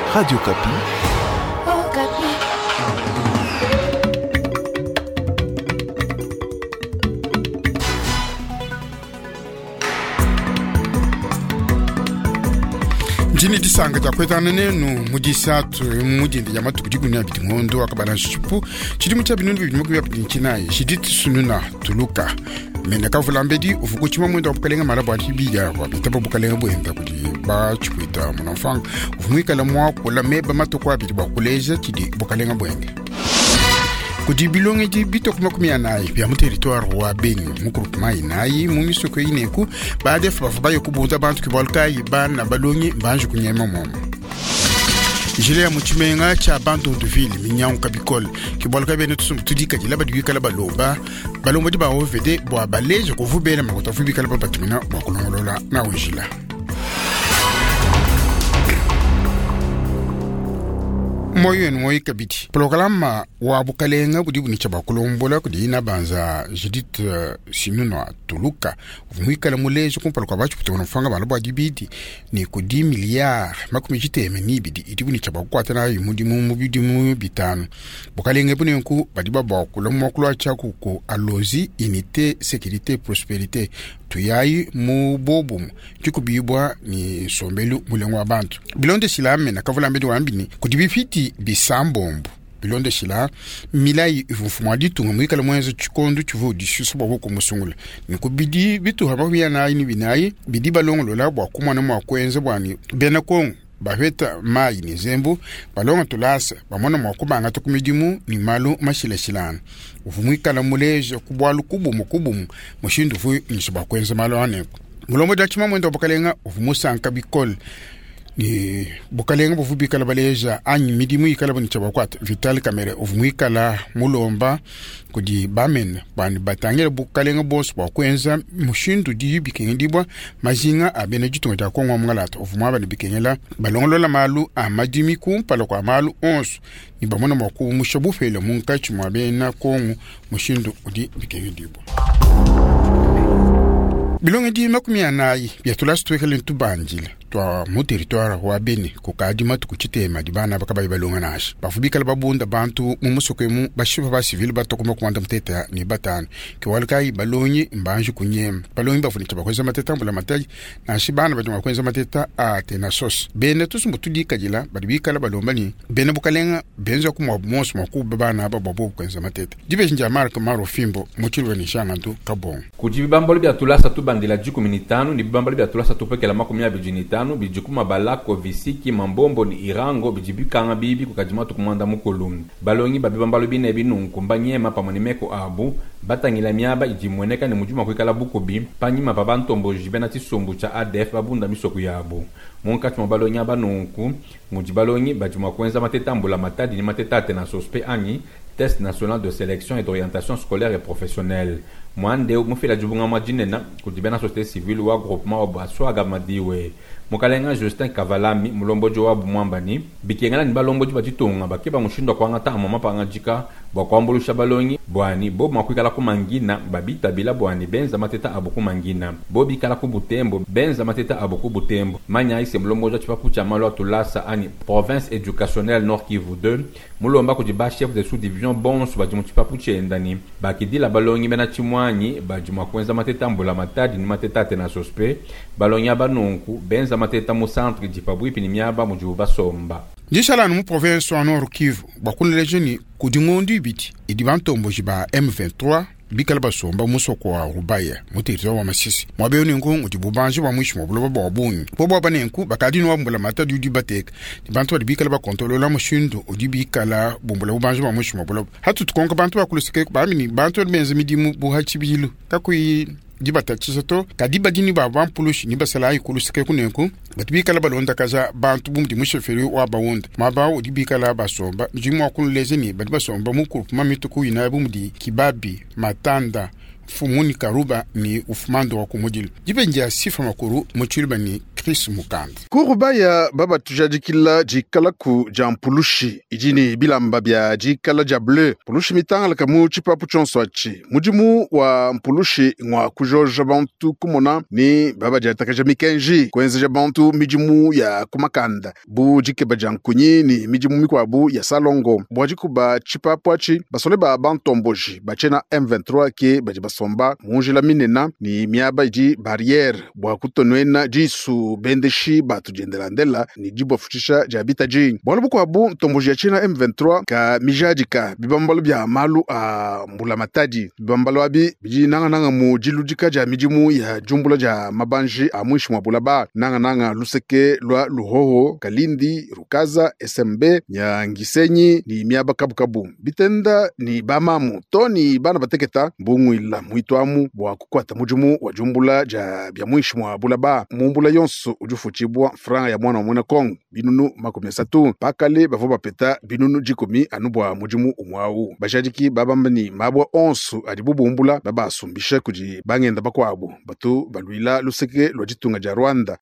Radio Kapi. Okapi. Jini disanga ja kwetana nenu mujisatu mujindi ya matu kujigunia biti ngondo akabana shupu chidi mucha binundu bimuku ya pinchina shiditi sununa tuluka mena kavulambedi ufukuchima mwendo apukalenga marabo atibija kwa bitabo bukalenga bwenda kudi ba chukwita munafang ufumika la mwa kula meba matu kwa biti bakuleja chidi bukalenga bwenge kudi bilonge di bito kumakumia nayi pia mu territoire wa Beni mu groupement inayi mu misoko ineku baade fa yo kubuza bantu kibolkai bana balongi banju kunyema momo jile ya muchimenga cha bantu de ville minyangu kabikol kibolkai bene tudika jila badwika la balomba di ba ovede bo abaleje ko vubela makota fubika la batumina bakulongolola na wejila moyo kabiti programa wa bukalenga kudi buni chaba kulombola kudi ina banza Judith Sinuna tuluka vumika la mulejo kumpala kwa bachu putono fanga balabo adibidi ni kudi miliard makumi jiteme ni bidi idibuni chaba kwata na yumudi mu bidi mu bitano bukalenga buni nku badiba ba kulomo kulwa chaku ko alozi unité sécurité prospérité tuyayi mu bobum kikubibwa ni sombelu mulengwa abantu bilonde silame na kavula mbedi wambini kudibifiti bisambombo bilonde sila milai ifumfumwa ditunga mwikala mwenzo chikondo chuvu disusu babo kumusungula nikubidi bitu hababiya na ini binayi bidi balongo la bwa kumwana mwa kwenze bwani bena kongo bahweta mai ni zembu balonga tulasa bamona mwakubanga tukumidimu ni malu mashilashilana ufumwikala muleje kubwalu kubumu mushindu fu nishiba kwenze malu aneko mulomo dachima mwendo bukalenga ufumusanka bikol ni bukalenga bufubikala baleja anyi midimu ikala bani chabakwat vital kamera ufumwikala mulomba kudi bamen bani batangela bukalenga boss bwa kwenza mushindu di bikengidibwa mazinga abene jitunga ta kongwa mngalata ufumwa bani bikengela balongolola malu amadimi kumpala kwa malu 11 ni bamona mwaku mushabufele munkachi mwabena kongu mushindu udi bikengidibwa bilonge di makumia nayi biatulas twekele ntubanjile twa mu territoire wa Beni kukadi matu kuchitema dibana bakaba balonga nashi bafubikala babunda bantu mu musokemu bashifa ba civil batokuma kumanda mteta ni batano kiwalkai balonyi mbanju kunyema balonyi bafunita bakweza mateta mbula mataji nashi bana batuma kweza mateta atena sos bene tusumbu tudika jila badibikala balomba ni bene bukalenga benza kumwa mosu makuba bana babo kweza mateta dibe njya marka maro fimbo muchilwe ni shanga ntu kabon kujibambolo bya tulasa tubandila jiku minitano ni bambolo bya tulasa tupekela makumya bijinitano bijukuma balako visiki mambombo ni irango bijibikanga bibi kukajima tukumanda mukolum balongi babibambalo bine binunkumba nyema pamonimeko abu batangila miaba ijimweneka ni mujuma kwikala bukubi panyima babantombo jibena tisumbu cha ADF babunda misoku yabo munkati mabalongi abanunku mujibalongi bajuma kwenza matetambula matadi ni matetate na sospe anyi test national de sélection et d'orientation scolaire et professionnelle mwande mufila jubunga majinena kudibena société civile wa groupement obaswa gamadiwe mukalenga Justin Kavalami mulombojo wa bumwambani bikengala ni balombojo bajitunga bakiba mushindwa kwangata amama pangajika bakwambulusha balongi bwani bo makwikala kumangina babita bila bwani benza mateta abuku mangina bo bikala kubutembo benza mateta abuku butembo manya ise mulombojo chipapu cha malo tulasa ani province éducationnelle Nord Kivu 2 mulomba kujiba chef de sous-division bonsu bajimu chipapu chendani bakidila balongi bena chimwanyi bajuma kwenza mateta mbula matadi ni mateta tena sospe balongi abanunku benza mateta mu centre dipabwi pini miaba mujuba somba jishala mu province wa Nord Kivu bakunile jeni kudingondi biti idibantombo jiba M23 bikala basomba musoko wa Rubaya mutirzo wa Masisi mwabe ningo ngudibubanje wa mwishi mobolo babuni bobo banenku bakadino wa mbula mata du batek dibanto bikala ba kontrola mushindu odibikala bombula bubanje wa mwishi mobolo hatu tukonka bantu bakulusike bamini bantu benze midimu buhachibilu kakui dibata chisato kadiba dini ba vampulushi ni basala ikulusike kunenku batibikala balonda kaza bantu bumdi musheferi wa bawunda maba odibikala basomba njimo kunlezeni badibasomba mukurupu mamituku ina bumdi kibabi matanda fumuni karuba ni ufumando wa kumudil jibenja sifa makuru muchilba ni Chris Mukand. Kurubaya baba tujadikila jikala ku jampulushi ijini bilamba bya jikala ja bleu pulushi mitangala kamu chipapu chonswachi mujimu wa mpulushi ngwa kujoja bantu kumona ni baba jatakaja mikenji kwenza ja bantu mijimu ya kumakanda bu jike bajankunyi ni mijimu mikwabu ya salongo bwajikuba chipapu achi basole ba bantomboji bachena M23 ke bajibasomba munjila minena ni miaba iji barriere bwa kutonwena jisu bendeshi batu jendelandela ni jibo fuchisha jabita ji bwalo bukwabu tomboji ya china M23 ka mijadika bibambalo bya malu a mbula matadi bibambalo abi biji nanga mu jilujika ja mijimu ya jumbula ja mabanji a mwishi mwa bulaba nanga luseke lwa luhoho kalindi rukaza SMB nya ngisenyi ni miaba kabukabu bitenda ni bamamu toni bana bateketa mbungwila muitwamu bwa kukwata mujimu wa jumbula ja bya mwishi mwa bulaba mumbula yonso ujufuchibwa franga ya mwana wa mwana Kong binunu 13 pakale bavo bapeta binunu jikomi anubwa mujimu umwau bashadiki babambani mabwa onsu adibubumbula baba asumbisha kuji bangenda bakwabo batu balwila luseke lwajitunga ja Rwanda.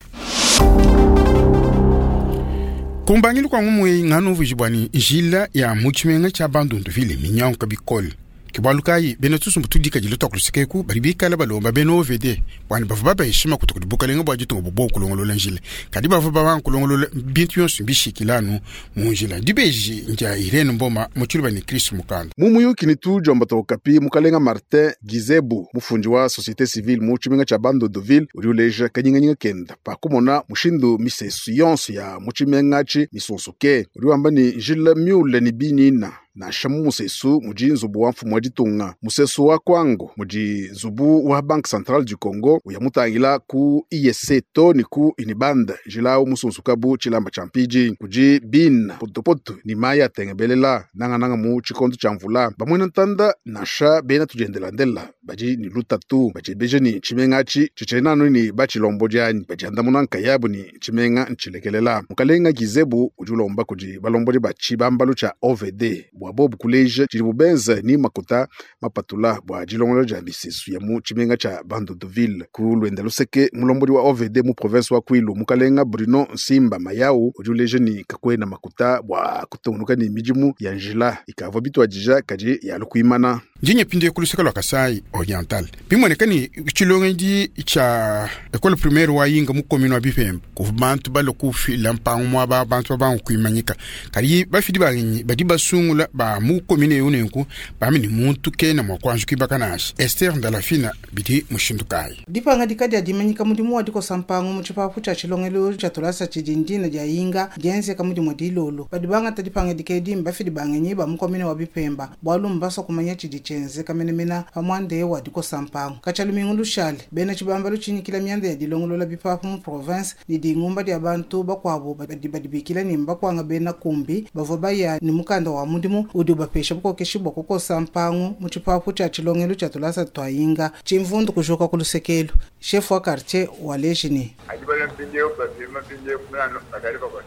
Kumbangili kwa ngumwe nganu vujibwani jila ya muchimenga cha bandundu vile minyanka bikol kibalukai benetusu mutudika jilota kulusikeku baribika la balomba beno vede bwani bavaba heshima kutokubuka lenga bwajitunga bobo kulongolola njile kadi bavaba kulongolola bintu yonsu bishikilanu munjila dibeji nja Irene Mboma muchuluba ni Chris Mukanda mumuyu kinitu jombata okapi mukalenga Martin Gizebu mufunji wa societe civile muchimenga cha bandundu uriuleja kanyinga kenda pakumona mushindu misesu yonsu ya muchimenga chi misonsuke uriwamba ni jila miule ni binina na shamu musesu muji nzubu wa mfumu wa jitunga musesu wa kwango muji nzubu wa Banque Centrale du Congo uyamutangila ku IEC to ni ku inibanda jilao musunsukabu chilamba champiji kuji bin potopoto ni maya tengebelela nanga mu chikondo cha mvula bamwena ntanda nasha bena tujendelandela baji ni lutatu baji beje ni chimengachi chichenano ni bachilombo jani baji andamuna nkayabu ni chimenga nchilekelela mukalenga Gizebu ujulomba kuji balombo bachi bambalu cha OVD bobu kuleje jiribubenza ni makuta mapatula bwa jilongolo ja bisesu ya mu chimenga cha Bandundu ku lwenda luseke mulombodi wa OVD mu province wa Kwilu mukalenga Bruno Simba Mayau ujuleje ni kakwena makuta bwa kutonuka ni mijimu ya njila ikavo bitwa jija kaje ya lukuimana jinye pinde kuluseka lwa Kasai Oriental pimwanekani chilongendi cha école primaire wa yinga mu commune wa Bipembe ku bantu balokufi lampangu mwa ba bantu ba kuimanyika kali bafidi banyi badiba sungula ba mu commune yonenku bamini muntu kena mwakwanju kibakanashi Esther Ndalafina biti mushindukai dipanga dikadi adimanyika mudimu wa diko sampangu muchipapu cha chilongelo cha tolasa chidindina ja yinga jense kamudi modilolo badibanga tadipanga dikedi mbafidi bangenyi ba mu commune wa Bipemba bwalu mbasa kumanya chidichenze kamenemena pamwande wa diko sampangu kachalumingu lushale bena chibamba luchini kila miande ya dilongolo la bipapu mu province ni dingumba dia bantu bakwabo badibikila ni mbakwanga bena kumbi bavobaya ni mukanda wa mudimu uduba pesha buko keshibwa koko sampangu muchipapu cha chilongelo cha tolasa twayinga chimvundu kujoka kulusekelo chef wa quartier wa lejini ajibala mpinjeo plasima mpinjeo kumano akariba kwa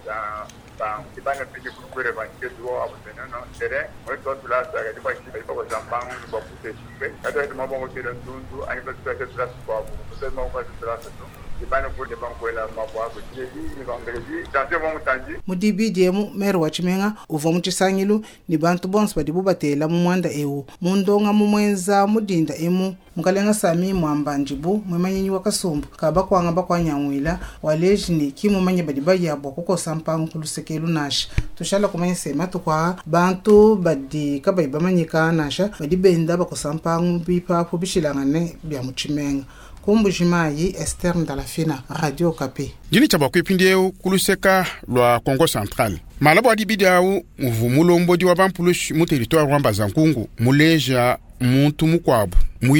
kibana pinje kukwere banketu wa abusenano tere mweto tulasa akariba kiba kwa sampangu ni kwa kuteshipe kata hitu mabongo tira ntundu anipa tutake tulasa kwa abu kusema kwa tulasa tu kibana kule bankwela mabwa kwa chieji ni bangrezi tanse bongo tanji mudibi diemu meru wa chimenga uva muchisangilu ni bantu bonse badibu batela mu mwanda ewu mundonga mu mwenza mudinda emu mukalenga sami mwambanjibu mwemanyenyi wa kasumbu kaba kwanga bakwanyawila walejini kimu manye badiba yabo kuko sampangu kulusekelu nasha tushala kumanye sema tukwa bantu badi kaba ibamanyika nasha badibenda bako sampangu bipapu bishilangane bya muchimenga kumbujimayi Esther Ndalafina Radio Okapi jini chaba kwipindeu kuluseka lwa Congo Central malabo adibidawu muvumulombodi wa bampulush mu territoire wa Mbazankungu muleja muntu mukwabu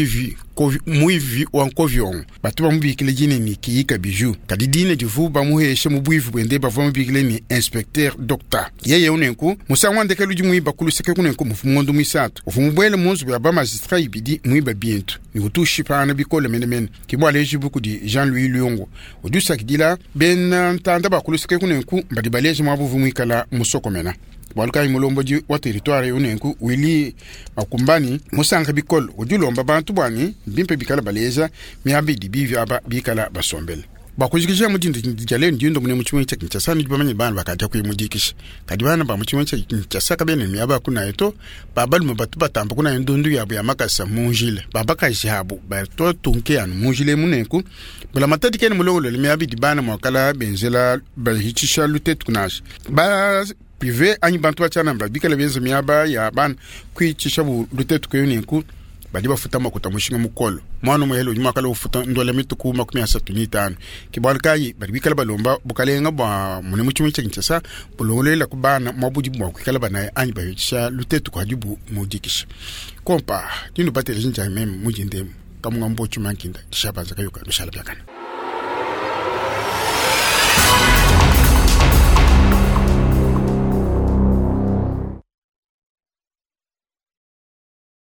muivi wa nkovion batuba mubikile jini ni kiyika biju kadidine divuba muheshe mubwivu bwende bava mubikile ni inspecteur docteur yeye unenku musangwande keluji muiba kuluseke kunenku mufumondu misatu ufumubwele munzu bya ba magistrat ibidi muiba bientu ni utushi pana bikole menemen kibwa leji buku di Jean-Louis Lyongo udusa kidila ben tanda ba kuluseke kunenku badibaleje mwabuvu muikala musokomena Walukai mulomboji wa territoire yonenku wili makumbani musanga bikol udulomba bantu bwani bimpe bikala baleza miabi dibivi aba bikala basombele ba ku jikisha mujin jalen dindo mun muchimo cha kinchasa ni bamanye bana bakata ku mujikisha kadi bana ba muchimo cha kinchasa ka bene miaba kuna eto babal mu batu batamba kuna ndundu ya ya makasa munjile baba ka shabu ba to tunke an munjile munenku bala matati ken mulolo le miabi di bana mo kala benzela ba hichisha lutet kunash ba privé ani bantu achana mba bikala benzo miaba ya ban ku chishabu lutet ku yunenku badi bafuta makuta mushinga mukolo mwana muhelo nyuma kala ufuta ndole mituku makumi asatu n'itanu kibalkayi badi bikala balomba bukalenga bwa mune muchumi cyinchasa bulongolela kubana mwabuji bwa kwikala banaye anyi bayisha lutetu kwa jibu mujikisha kompa dinu batele jinja meme mujinde kamunga mbochu mankinda kishabanza kayuka mishala byakana